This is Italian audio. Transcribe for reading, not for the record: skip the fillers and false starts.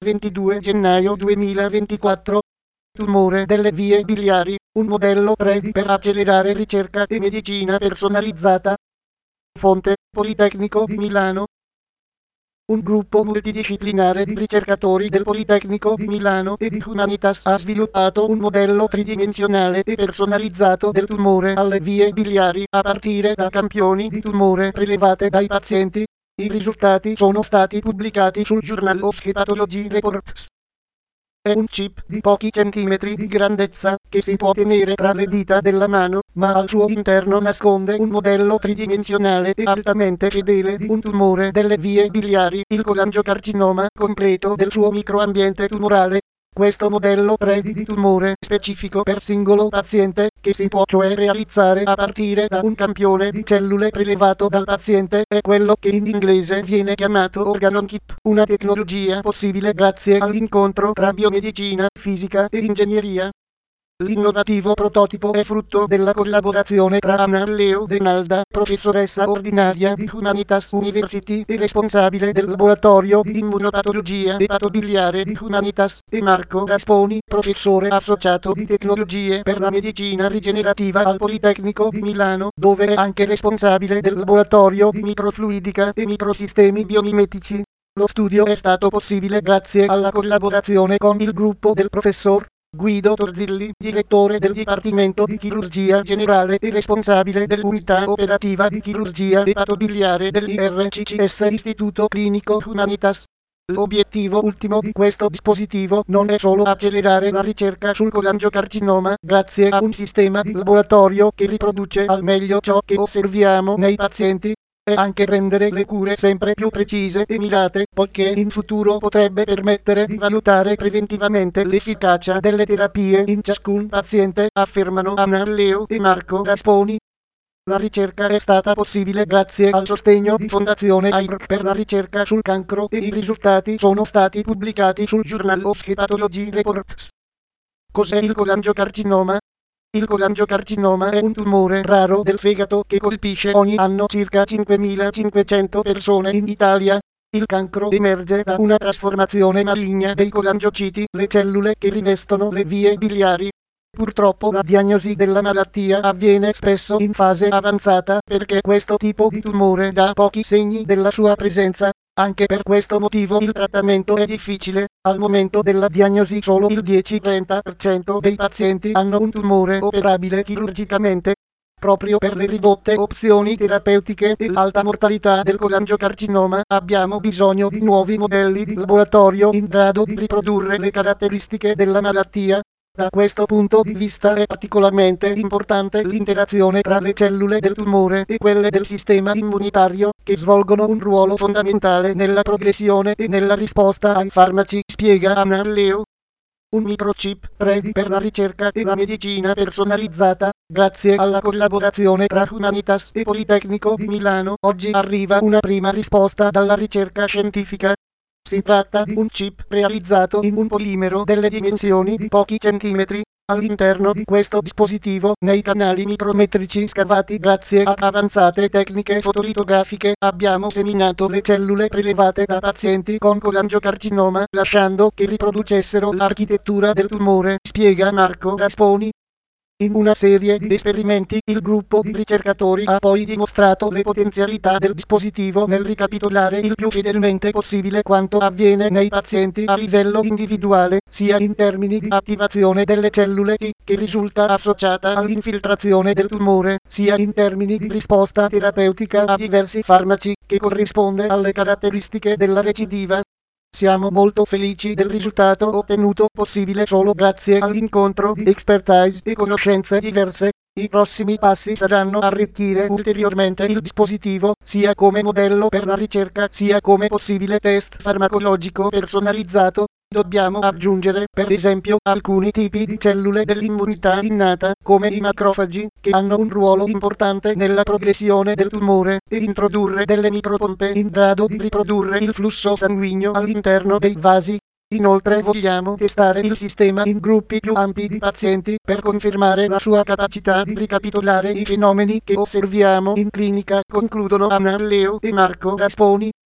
22 gennaio 2024. Tumore delle vie biliari, un modello 3D per accelerare ricerca e medicina personalizzata. Fonte: Politecnico di Milano. Un gruppo multidisciplinare di ricercatori del Politecnico di Milano e di Humanitas ha sviluppato un modello tridimensionale e personalizzato del tumore alle vie biliari a partire da campioni di tumore prelevate dai pazienti. I risultati sono stati pubblicati sul Journal of Hepatology Reports. È un chip di pochi centimetri di grandezza, che si può tenere tra le dita della mano, ma al suo interno nasconde un modello tridimensionale e altamente fedele di un tumore delle vie biliari, il colangiocarcinoma completo del suo microambiente tumorale. Questo modello 3D di tumore specifico per singolo paziente, che si può cioè realizzare a partire da un campione di cellule prelevato dal paziente, è quello che in inglese viene chiamato organ-on-chip, una tecnologia possibile grazie all'incontro tra biomedicina, fisica e ingegneria. L'innovativo prototipo è frutto della collaborazione tra Anna Leo De Nalda, professoressa ordinaria di Humanitas University e responsabile del laboratorio di immunopatologia epatobiliare di Humanitas, e Marco Rasponi, professore associato di tecnologie per la medicina rigenerativa al Politecnico di Milano, dove è anche responsabile del laboratorio di microfluidica e microsistemi biomimetici. Lo studio è stato possibile grazie alla collaborazione con il gruppo del professor Guido Torzilli, direttore del Dipartimento di Chirurgia Generale e responsabile dell'unità operativa di chirurgia epatobiliare dell'IRCCS Istituto Clinico Humanitas. L'obiettivo ultimo di questo dispositivo non è solo accelerare la ricerca sul colangiocarcinoma grazie a un sistema di laboratorio che riproduce al meglio ciò che osserviamo nei pazienti, e anche rendere le cure sempre più precise e mirate, poiché in futuro potrebbe permettere di valutare preventivamente l'efficacia delle terapie in ciascun paziente, affermano Anna Leo e Marco Rasponi. La ricerca è stata possibile grazie al sostegno di Fondazione AIRC per la ricerca sul cancro e i risultati sono stati pubblicati sul Journal of Hepatology Reports. Cos'è il colangiocarcinoma? Il colangiocarcinoma è un tumore raro del fegato che colpisce ogni anno circa 5.500 persone in Italia. Il cancro emerge da una trasformazione maligna dei colangiociti, le cellule che rivestono le vie biliari. Purtroppo la diagnosi della malattia avviene spesso in fase avanzata perché questo tipo di tumore dà pochi segni della sua presenza. Anche per questo motivo il trattamento è difficile. Al momento della diagnosi solo il 10-30% dei pazienti hanno un tumore operabile chirurgicamente. Proprio per le ridotte opzioni terapeutiche e l'alta mortalità del colangiocarcinoma abbiamo bisogno di nuovi modelli di laboratorio in grado di riprodurre le caratteristiche della malattia. Da questo punto di vista è particolarmente importante l'interazione tra le cellule del tumore e quelle del sistema immunitario, che svolgono un ruolo fondamentale nella progressione e nella risposta ai farmaci, spiega Anna Leo. Un microchip 3D per la ricerca e la medicina personalizzata. Grazie alla collaborazione tra Humanitas e Politecnico di Milano, oggi arriva una prima risposta dalla ricerca scientifica. Si tratta di un chip realizzato in un polimero delle dimensioni di pochi centimetri. All'interno di questo dispositivo, nei canali micrometrici scavati grazie a avanzate tecniche fotolitografiche, abbiamo seminato le cellule prelevate da pazienti con colangiocarcinoma, lasciando che riproducessero l'architettura del tumore, spiega Marco Rasponi. In una serie di esperimenti, il gruppo di ricercatori ha poi dimostrato le potenzialità del dispositivo nel ricapitolare il più fedelmente possibile quanto avviene nei pazienti a livello individuale, sia in termini di attivazione delle cellule T, che risulta associata all'infiltrazione del tumore, sia in termini di risposta terapeutica a diversi farmaci, che corrisponde alle caratteristiche della recidiva. Siamo molto felici del risultato ottenuto, possibile solo grazie all'incontro di expertise e conoscenze diverse. I prossimi passi saranno arricchire ulteriormente il dispositivo, sia come modello per la ricerca, sia come possibile test farmacologico personalizzato. Dobbiamo aggiungere, per esempio, alcuni tipi di cellule dell'immunità innata, come i macrofagi, che hanno un ruolo importante nella progressione del tumore, e introdurre delle micropompe in grado di riprodurre il flusso sanguigno all'interno dei vasi. Inoltre vogliamo testare il sistema in gruppi più ampi di pazienti per confermare la sua capacità di ricapitolare i fenomeni che osserviamo in clinica, concludono Anna Leo e Marco Rasponi.